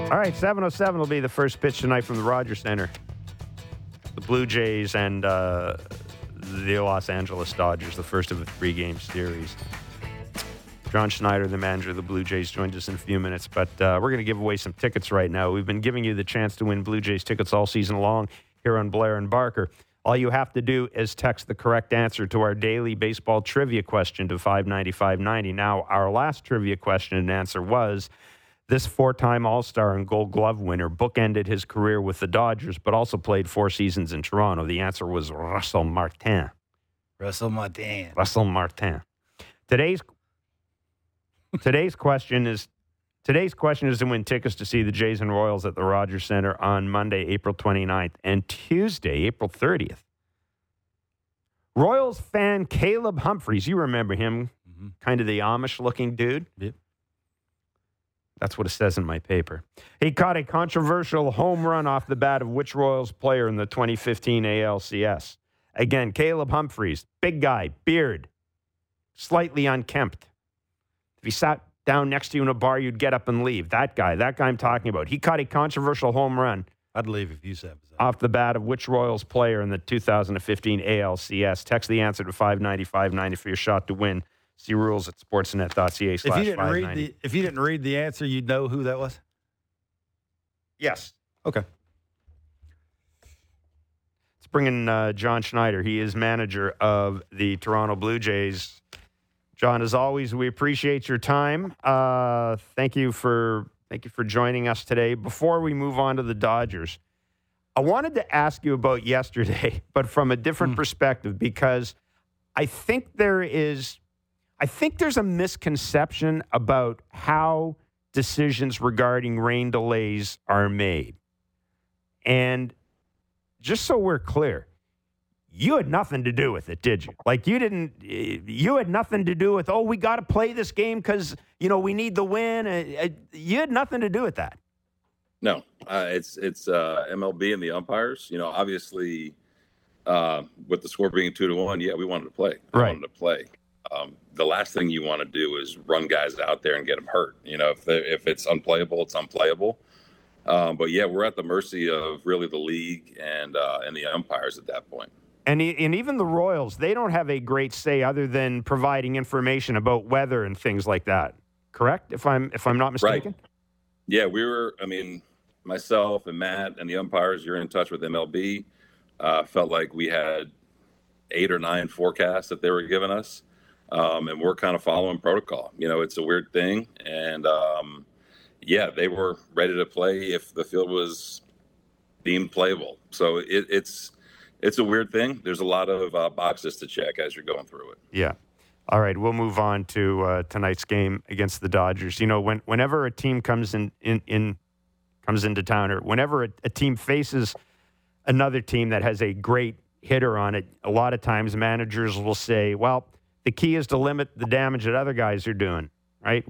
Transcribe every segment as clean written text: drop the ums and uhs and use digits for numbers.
All right, 7:07 will be the first pitch tonight from the Rogers Center. The Blue Jays and the Los Angeles Dodgers, the first of a 3-game series. John Schneider, the manager of the Blue Jays, joins us in a few minutes, but we're going to give away some tickets right now. We've been giving you the chance to win Blue Jays tickets all season long here on Blair and Barker. All you have to do is text the correct answer to our daily baseball trivia question to 59590. Now, our last trivia question and answer was, this 4-time All-Star and Gold Glove winner bookended his career with the Dodgers, but also played 4 seasons in Toronto. The answer was Russell Martin. Russell Martin. Russell Martin. Today's question is to win tickets to see the Jays and Royals at the Rogers Center on Monday, April 29th, and Tuesday, April 30th. Royals fan Caleb Humphreys, you remember him, kind of the Amish-looking dude? Yep. That's what it says in my paper. He caught a controversial home run off the bat of which Royals player in the 2015 ALCS? Again, Caleb Humphreys, big guy, beard, slightly unkempt. If he sat down next to you in a bar, you'd get up and leave. That guy I'm talking about. He caught a controversial home run. I'd leave if you said it. Off the bat of which Royals player in the 2015 ALCS? Text the answer to 59590 for your shot to win. See rules at sportsnet.ca/590. If you didn't read the answer, you'd know who that was? Yes. Okay. Let's bring in John Schneider. He is manager of the Toronto Blue Jays. John, as always, we appreciate your time. Thank you for joining us today. Before we move on to the Dodgers, I wanted to ask you about yesterday, but from a different perspective, because I think there's a misconception about how decisions regarding rain delays are made. And just so we're clear, you had nothing to do with it, did you? Like, you had nothing to do with, we got to play this game because, we need the win. You had nothing to do with that. No, it's MLB and the umpires. Obviously, with the score being 2-1, yeah, we wanted to play. Right. Wanted to play. The last thing you want to do is run guys out there and get them hurt. If it's unplayable, it's unplayable. But yeah, we're at the mercy of really the league and the umpires at that point. And even the Royals, they don't have a great say other than providing information about weather and things like that. Correct? If I'm not mistaken. Right. Yeah, myself and Matt and the umpires, you're in touch with MLB. Felt like we had 8 or 9 forecasts that they were giving us. And we're kind of following protocol. It's a weird thing. And, they were ready to play if the field was deemed playable. So it's a weird thing. There's a lot of boxes to check as you're going through it. Yeah. All right, we'll move on to tonight's game against the Dodgers. Whenever a team comes into town, or whenever a team faces another team that has a great hitter on it, a lot of times managers will say, well, the key is to limit the damage that other guys are doing, right?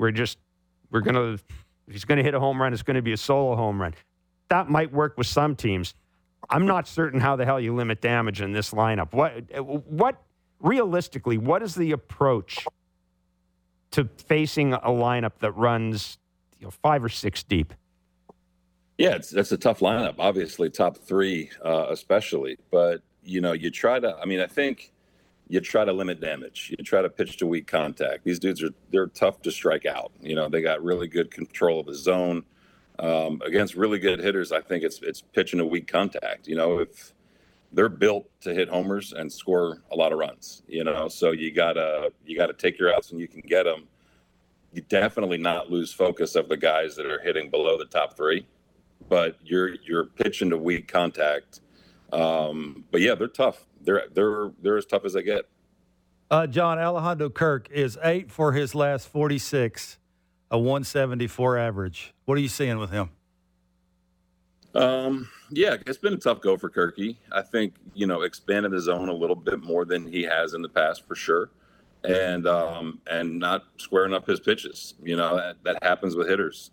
If he's going to hit a home run, it's going to be a solo home run. That might work with some teams. I'm not certain how the hell you limit damage in this lineup. What realistically, what is the approach to facing a lineup that runs 5 or 6 deep? Yeah, that's a tough lineup. Obviously, top 3 especially. But, you try to – I think you try to limit damage. You try to pitch to weak contact. These dudes they're tough to strike out. They got really good control of the zone. Against really good hitters, I think it's pitching to weak contact. If they're built to hit homers and score a lot of runs, so you gotta take your outs when you can get them. You definitely not lose focus of the guys that are hitting below the top 3, but you're pitching to weak contact. But yeah, they're tough. They're as tough as they get. John, Alejandro Kirk is 8 for his last 46, a 174 average. What are you seeing with him? Yeah, it's been a tough go for Kirky. I think, expanded the zone a little bit more than he has in the past for sure. And not squaring up his pitches. That happens with hitters.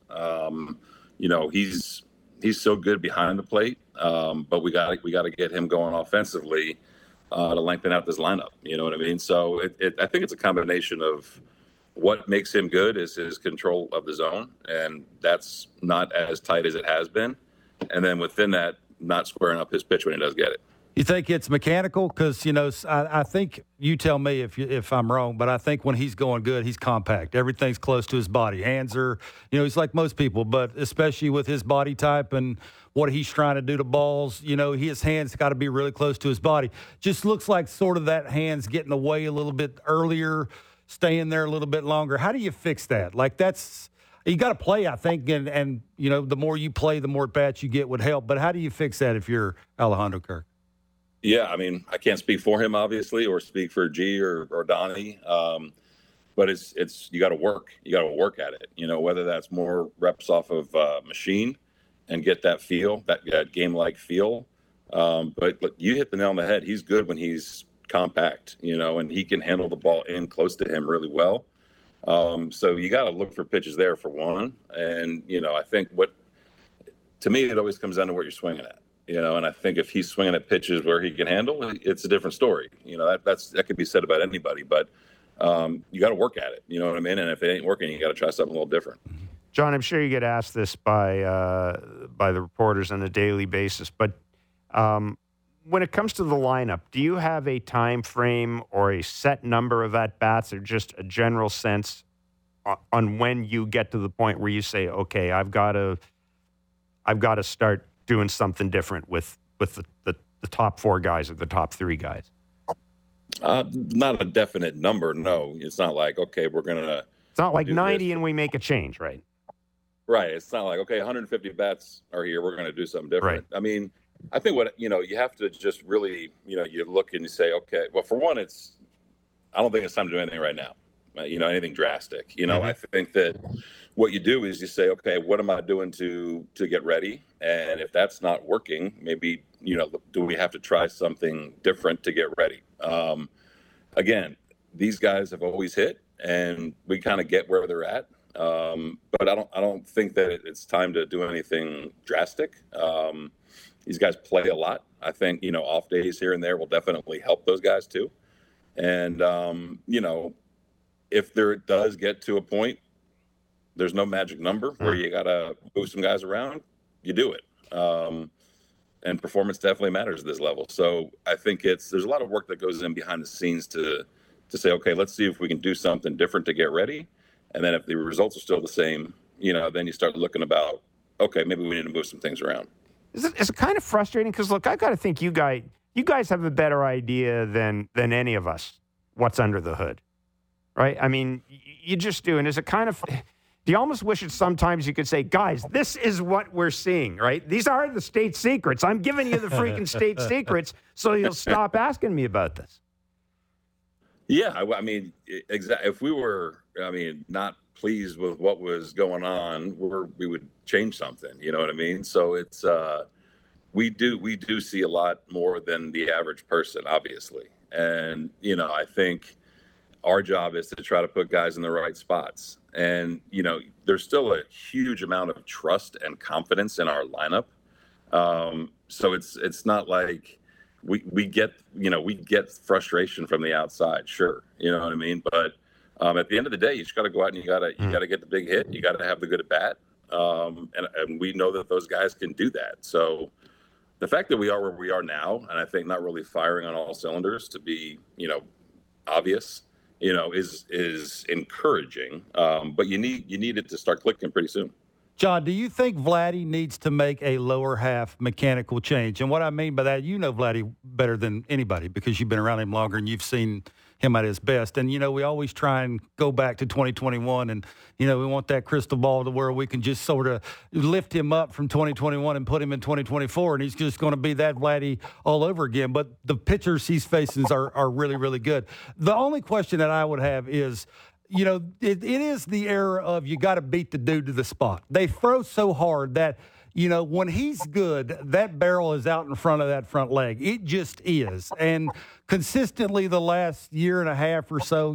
He's so good behind the plate. But we got to get him going offensively to lengthen out this lineup. You know what I mean? So I think it's a combination of what makes him good is his control of the zone, and that's not as tight as it has been. And then within that, not squaring up his pitch when he does get it. You think it's mechanical? Because, I think, you tell me if I'm wrong, but I think when he's going good, he's compact. Everything's close to his body. Hands are, he's like most people, but especially with his body type and what he's trying to do to balls, his hands got to be really close to his body. Just looks like sort of that hand's getting away a little bit earlier, staying there a little bit longer. How do you fix that? Like you got to play, I think, and the more you play, the more at-bats you get would help. But how do you fix that if you're Alejandro Kirk? Yeah, I mean, I can't speak for him, obviously, or speak for G or Donnie. But it's you got to work. You got to work at it. Whether that's more reps off of machine and get that feel, that game-like feel. But you hit the nail on the head. He's good when he's compact, and he can handle the ball in close to him really well. So you got to look for pitches there for one. And, I think to me, it always comes down to what you're swinging at. And I think if he's swinging at pitches where he can handle, it's a different story. That could be said about anybody, but you got to work at it. You know what I mean? And if it ain't working, you got to try something a little different. John, I'm sure you get asked this by the reporters on a daily basis, but when it comes to the lineup, do you have a time frame or a set number of at-bats or just a general sense on when you get to the point where you say, okay, I've got to start doing something different with the top four guys or the top three guys? Not a definite number, no. It's not like, okay, we're going to... It's not like 90 and we make a change, right? Right. It's not like, okay, 150 bats are here, we're going to do something different. Right. I mean, I think you have to just really, you look and you say, okay, well, for one, I don't think it's time to do anything right now, anything drastic. I think that what you do is you say, okay, what am I doing to get ready? And if that's not working, maybe, do we have to try something different to get ready? Again, these guys have always hit and we kind of get where they're at. But I don't think that it's time to do anything drastic. These guys play a lot. I think, off days here and there will definitely help those guys too. And, if there does get to a point, there's no magic number where you got to move some guys around, you do it. And performance definitely matters at this level. So I think there's a lot of work that goes in behind the scenes to say, okay, let's see if we can do something different to get ready. And then if the results are still the same, then you start looking about, okay, maybe we need to move some things around. Is it kind of frustrating? Because, look, I got to think you guys have a better idea than any of us what's under the hood, right? I mean, you just do. And is it kind of – do you almost wish it sometimes you could say, guys, this is what we're seeing, right? These are the state secrets. I'm giving you the freaking state secrets so you'll stop asking me about this. Yeah, I mean, exactly. If we were, not pleased with what was going on, we would change something. You know what I mean? So it's we do see a lot more than the average person, obviously, and I think our job is to try to put guys in the right spots. And there's still a huge amount of trust and confidence in our lineup. So it's not like we get frustration from the outside, sure, you know what I mean. But at the end of the day, you just got to go out and you got to get the big hit. You got to have the good at bat, and we know that those guys can do that. So the fact that we are where we are now, and I think not really firing on all cylinders to be obvious, is encouraging. But you need it to start clicking pretty soon. John, do you think Vladdy needs to make a lower half mechanical change? And what I mean by that, Vladdy better than anybody because you've been around him longer and you've seen him at his best. And, we always try and go back to 2021 and, we want that crystal ball to where we can just sort of lift him up from 2021 and put him in 2024. And he's just going to be that Vladdy all over again. But the pitchers he's facing are really, really good. The only question that I would have is, it is the era of you got to beat the dude to the spot. They throw so hard that, when he's good, that barrel is out in front of that front leg. It just is. And consistently the last year and a half or so,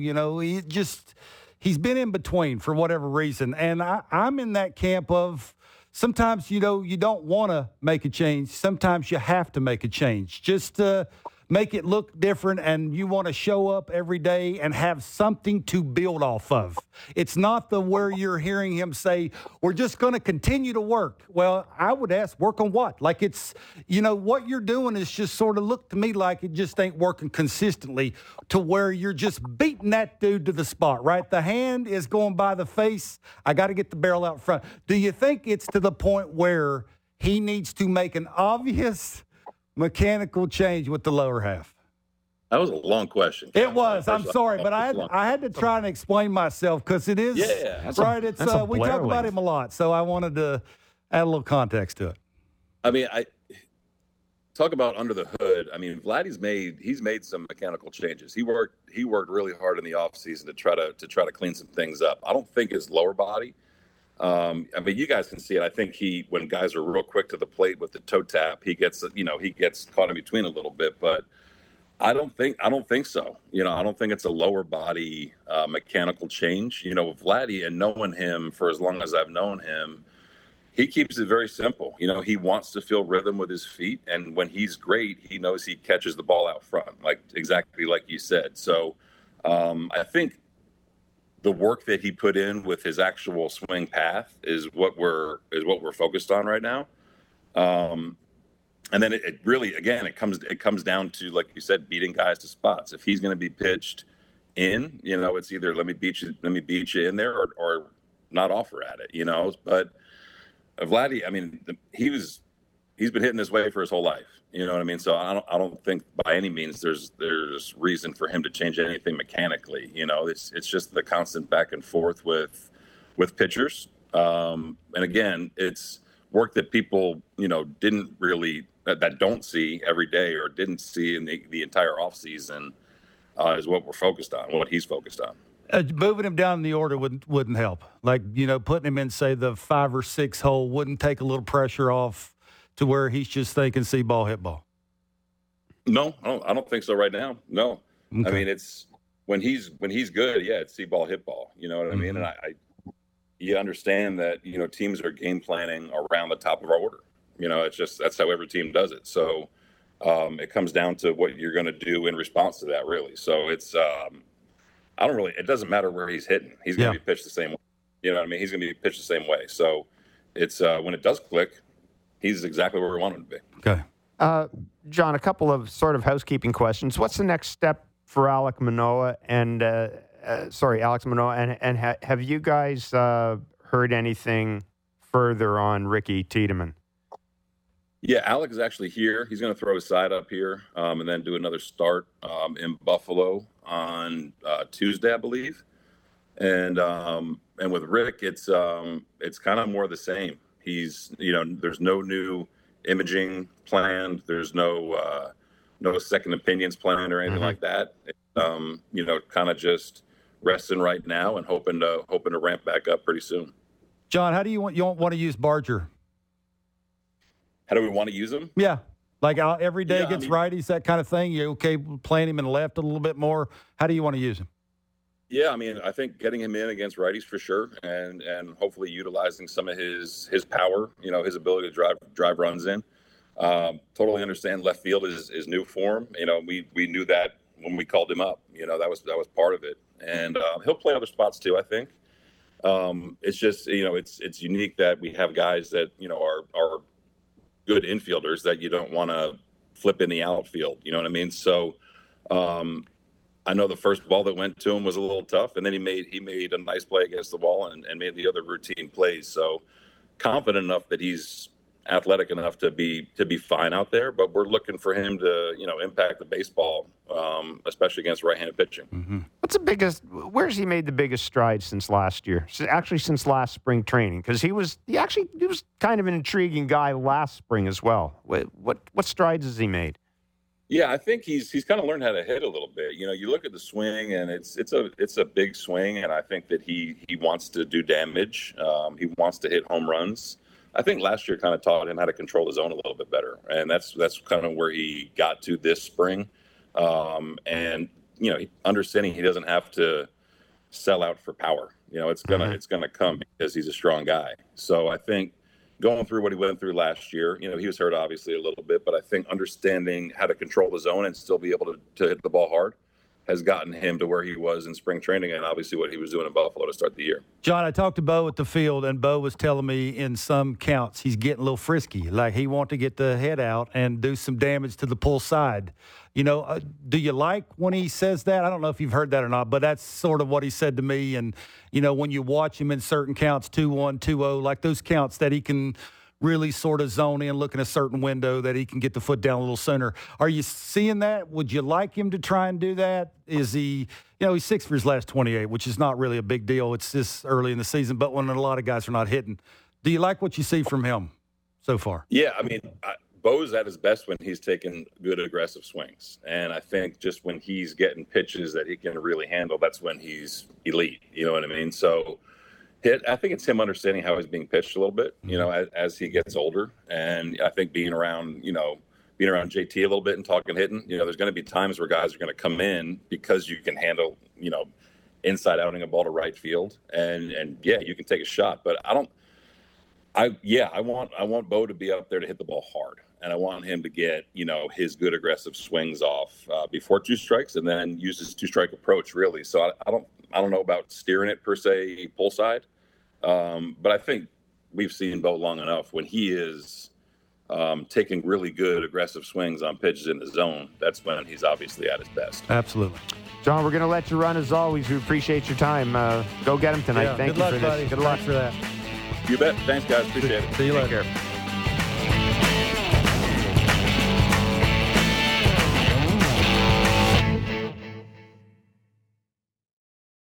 he's been in between for whatever reason. And I'm in that camp of sometimes, you don't want to make a change. Sometimes you have to make a change just to make it look different, and you want to show up every day and have something to build off of. It's not the where you're hearing him say, we're just going to continue to work. Well, I would ask, work on what? Like it's, what you're doing is just sort of look to me like it just ain't working consistently to where you're just beating that dude to the spot, right? The hand is going by the face. I got to get the barrel out front. Do you think it's to the point where he needs to make an obvious mechanical change with the lower half? That was a long question. It was. I'm sorry, but I had to try and explain myself because it is right. It's we talk about him a lot, so I wanted to add a little context to it. I mean, I talk about under the hood. I mean, Vladdy's made some mechanical changes. He worked really hard in the offseason to try to clean some things up. I don't think his lower body. I mean, you guys can see it. I think when guys are real quick to the plate with the toe tap, he gets caught in between a little bit, but I don't think so. I don't think it's a lower body mechanical change. With Vladdy and knowing him for as long as I've known him, he keeps it very simple. He wants to feel rhythm with his feet, and when he's great, he knows he catches the ball out front, exactly like you said. So I think the work that he put in with his actual swing path is what we're focused on right now. And then it really, again, it comes down to, like you said, beating guys to spots. If he's going to be pitched in, it's either let me beat you in there or not offer at it, But Vladdy, I mean, he's been hitting this way for his whole life. You know what I mean? So I don't think by any means there's reason for him to change anything mechanically. It's just the constant back and forth with pitchers. And again, it's work that people, didn't really that don't see every day or didn't see in the entire offseason is what we're focused on, what he's focused on. Moving him down in the order wouldn't help. Like, putting him in, say, the 5 or 6 hole wouldn't take a little pressure off to where he's just thinking see ball, hit ball. No, I don't think so right now. No. Okay. I mean, it's when he's good, yeah, it's see ball, hit ball. You know what I mean? And you understand that, teams are game planning around the top of our order. It's just that's how every team does it. So it comes down to what you're going to do in response to that, really. So it's it doesn't matter where he's hitting. He's going to be pitched the same way. You know what I mean? He's going to be pitched the same way. So it's when it does click, he's exactly where we want him to be. Okay. John, a couple of sort of housekeeping questions. What's the next step for Alex Manoah and have you guys heard anything further on Ricky Tiedemann? Yeah, Alex is actually here. He's going to throw his side up here and then do another start in Buffalo on Tuesday, I believe. And with Rick, it's kind of more the same. He's there's no new imaging planned. There's no second opinions planned or anything like that. Kind of just resting right now and hoping to ramp back up pretty soon. John, how do you want to use Barger? How do we want to use him? Yeah. Like every day against righties, that kind of thing. You okay playing him in the left a little bit more? How do you want to use him? Yeah, I mean, I think getting him in against righties for sure, and hopefully utilizing some of his power, his ability to drive runs in. Totally understand left field is new for him. We knew that when we called him up. That was part of it, and he'll play other spots too, I think. It's just it's unique that we have guys that are good infielders that you don't want to flip in the outfield. You know what I mean? So I know the first ball that went to him was a little tough, and then he made a nice play against the wall and made the other routine plays. So confident enough that he's athletic enough to be fine out there, but we're looking for him to impact the baseball, especially against right-handed pitching. Mm-hmm. Where's he made the biggest strides since last year? Actually, since last spring training, because he was kind of an intriguing guy last spring as well. What strides has he made? Yeah, I think he's kind of learned how to hit a little bit. You look at the swing, and it's a big swing, and I think that he wants to do damage. He wants to hit home runs. I think last year kind of taught him how to control his zone a little bit better, and that's kind of where he got to this spring. And understanding he doesn't have to sell out for power. It's gonna come because he's a strong guy. So I think going through what he went through last year. You know, he was hurt obviously a little bit, but I think understanding how to control the zone and still be able to hit the ball hard has gotten him to where he was in spring training and obviously what he was doing in Buffalo to start the year. John, I talked to Bo at the field, and Bo was telling me in some counts he's getting a little frisky. Like he wants to get the head out and do some damage to the pull side. You know, do you like when he says that? I don't know if you've heard that or not, but that's sort of what he said to me. And, you know, when you watch him in certain counts, 2-1, 2-0, like those counts that he can really sort of zone in, look in a certain window that he can get the foot down a little sooner. Are you seeing that? Would you like him to try and do that? Is he, you know, he's 6 for his last 28, which is not really a big deal. It's this early in the season, but when a lot of guys are not hitting. Do you like what you see from him so far? Yeah, I mean, Bo's at his best when he's taking good aggressive swings. And I think just when he's getting pitches that he can really handle, that's when he's elite. You know what I mean? So I think it's him understanding how he's being pitched a little bit, you know, as he gets older. And I think being around JT a little bit and talking hitting, you know, there's going to be times where guys are going to come in because you can handle, you know, inside outing a ball to right field. And yeah, you can take a shot. But I want Bo to be up there to hit the ball hard. And I want him to get, you know, his good aggressive swings off before 2 strikes and then use his 2-strike approach, really. So I don't know about steering it per se pull side. But I think we've seen Bo long enough when he is taking really good aggressive swings on pitches in the zone. That's when he's obviously at his best. Absolutely. John, we're going to let you run as always. We appreciate your time. Go get him tonight. Yeah, Thank good you luck, for this. buddy. Good luck Thanks for that. You bet. Thanks, guys. Appreciate it. See you later. Take care.